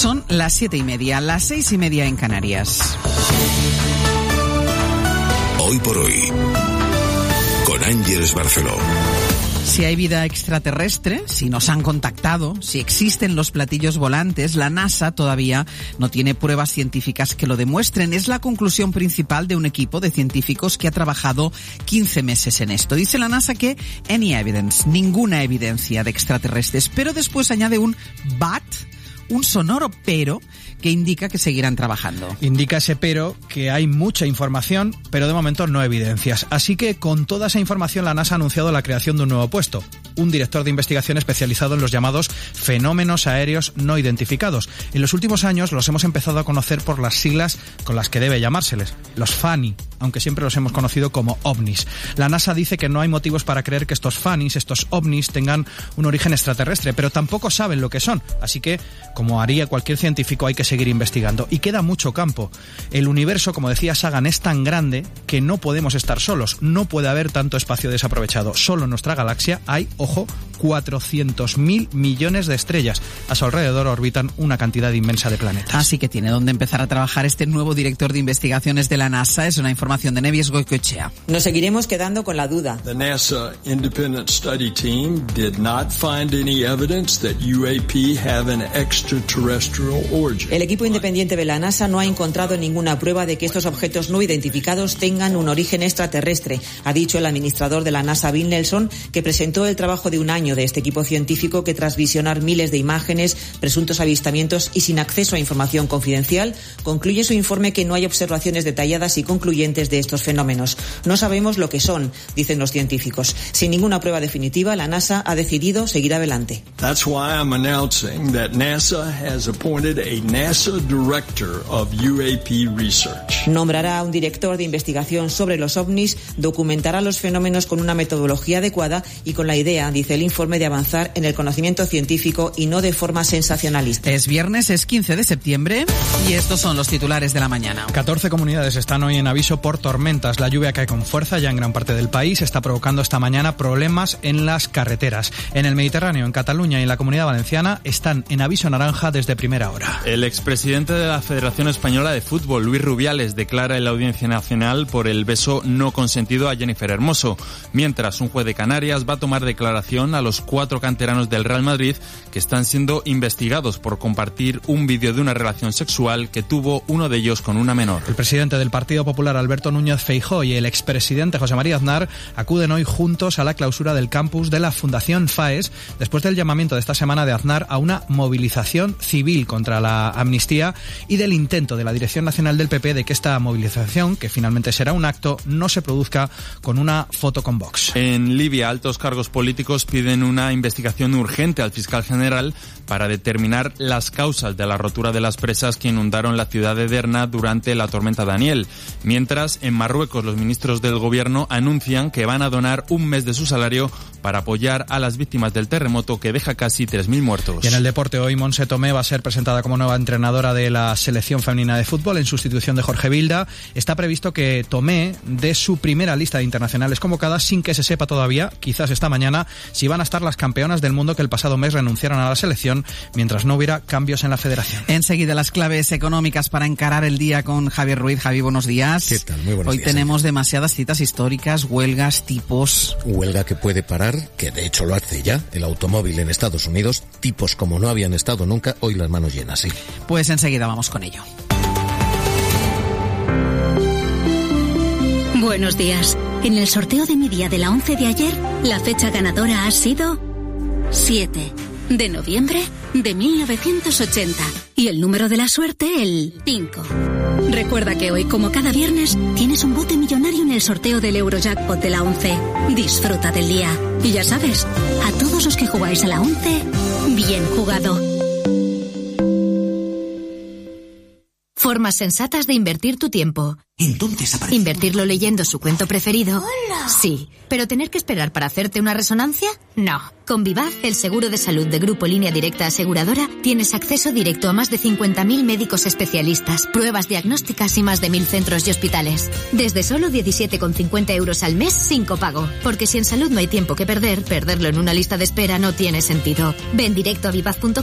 Son las 7:30, las 6:30 en Canarias. Hoy por hoy, con Ángeles Barceló. Si hay vida extraterrestre, si nos han contactado, si existen los platillos volantes, la NASA todavía no tiene pruebas científicas que lo demuestren. Es la conclusión principal de un equipo de científicos que ha trabajado 15 meses en esto. Dice la NASA que any evidence, ninguna evidencia de extraterrestres, pero después añade un but, un sonoro pero, que indica que seguirán trabajando. Indica ese pero que hay mucha información, pero de momento no evidencias. Así que con toda esa información la NASA ha anunciado la creación de un nuevo puesto, un director de investigación especializado en los llamados fenómenos aéreos no identificados. En los últimos años los hemos empezado a conocer por las siglas con las que debe llamárseles, los FANI, aunque siempre los hemos conocido como ovnis. La NASA dice que no hay motivos para creer que estos FANIs, estos ovnis, tengan un origen extraterrestre, pero tampoco saben lo que son. Así que, como haría cualquier científico, hay que seguir investigando. Y queda mucho campo. El universo, como decía Sagan, es tan grande que no podemos estar solos. No puede haber tanto espacio desaprovechado. Solo en nuestra galaxia hay, ojo, 400.000 millones de estrellas. A su alrededor orbitan una cantidad inmensa de planetas. Así que tiene donde empezar a trabajar este nuevo director de investigaciones de la NASA. Es una información de Neves Goicoechea. Nos seguiremos quedando con la duda. The NASA Independent Study Team did not find any evidence that UAP have an extraterrestrial origin. El equipo independiente de la NASA no ha encontrado ninguna prueba de que estos objetos no identificados tengan un origen extraterrestre, ha dicho el administrador de la NASA, Bill Nelson, que presentó el trabajo de un año de este equipo científico que, tras visionar miles de imágenes, presuntos avistamientos y sin acceso a información confidencial, concluye su informe que no hay observaciones detalladas y concluyentes de estos fenómenos. No sabemos lo que son, dicen los científicos. Sin ninguna prueba definitiva, la NASA ha decidido seguir adelante. That's why I'm announcing that NASA has appointed a NASA Director of UAP Research. Nombrará a un director de investigación sobre los ovnis, documentará los fenómenos con una metodología adecuada y con la idea, dice el informe, de avanzar en el conocimiento científico y no de forma sensacionalista. Es viernes, es 15 de septiembre y estos son los titulares de la mañana. 14 comunidades están hoy en aviso por tormentas. La lluvia cae con fuerza ya en gran parte del país. Está provocando esta mañana problemas en las carreteras. En el Mediterráneo, en Cataluña y en la Comunidad Valenciana están en aviso naranja desde primera hora. El expresidente de la Federación Española de Fútbol, Luis Rubiales, declara en la Audiencia Nacional por el beso no consentido a Jennifer Hermoso, mientras un juez de Canarias va a tomar declaración a los 4 canteranos del Real Madrid que están siendo investigados por compartir un vídeo de una relación sexual que tuvo uno de ellos con una menor. El presidente del Partido Popular, Alberto Núñez Feijóo, y el expresidente José María Aznar acuden hoy juntos a la clausura del campus de la Fundación FAES después del llamamiento de esta semana de Aznar a una movilización civil contra la amnistía y del intento de la Dirección Nacional del PP de que esta movilización, que finalmente será un acto, no se produzca con una foto con Vox. En Libia, altos cargos políticos piden una investigación urgente al fiscal general para determinar las causas de la rotura de las presas que inundaron la ciudad de Derna durante la tormenta Daniel. Mientras, en Marruecos, los ministros del gobierno anuncian que van a donar un mes de su salario para apoyar a las víctimas del terremoto que deja casi 3.000 muertos. Y en el deporte, hoy Montse Tomé va a ser presentada como nueva entrenadora de la selección femenina de fútbol en sustitución de Jorge Vilda. Está previsto que Tomé dé su primera lista de internacionales convocadas sin que se sepa todavía, quizás esta mañana, si van a estar las campeonas del mundo que el pasado mes renunciaron a la selección mientras no hubiera cambios en la federación. Enseguida las claves económicas para encarar el día con Javier Ruiz. Javi, buenos días. ¿Qué tal? Muy buenos días. Hoy tenemos demasiadas citas históricas, huelgas, tipos. Huelga que puede parar, que de hecho lo hace ya, el automóvil en Estados Unidos. Tipos como no habían estado nunca, hoy las manos llenas, sí. Pues enseguida vamos con ello. Buenos días. En el sorteo de mi día de la 11 de ayer, la fecha ganadora ha sido 7 de noviembre de 1980. Y el número de la suerte, el 5. Recuerda que hoy, como cada viernes, tienes un bote millonario en el sorteo del Eurojackpot de la 11. Disfruta del día. Y ya sabes, a todos los que jugáis a la 11, bien jugado. Formas sensatas de invertir tu tiempo. Entonces aparece... ¿Invertirlo leyendo su cuento preferido? ¡Hola! Sí. ¿Pero tener que esperar para hacerte una resonancia? No. Con Vivaz, el seguro de salud de Grupo Línea Directa Aseguradora, tienes acceso directo a más de 50.000 médicos especialistas, pruebas diagnósticas y más de 1.000 centros y hospitales. Desde solo 17,50 euros al mes sin copago. Porque si en salud no hay tiempo que perder, perderlo en una lista de espera no tiene sentido. Ven directo a vivaz.com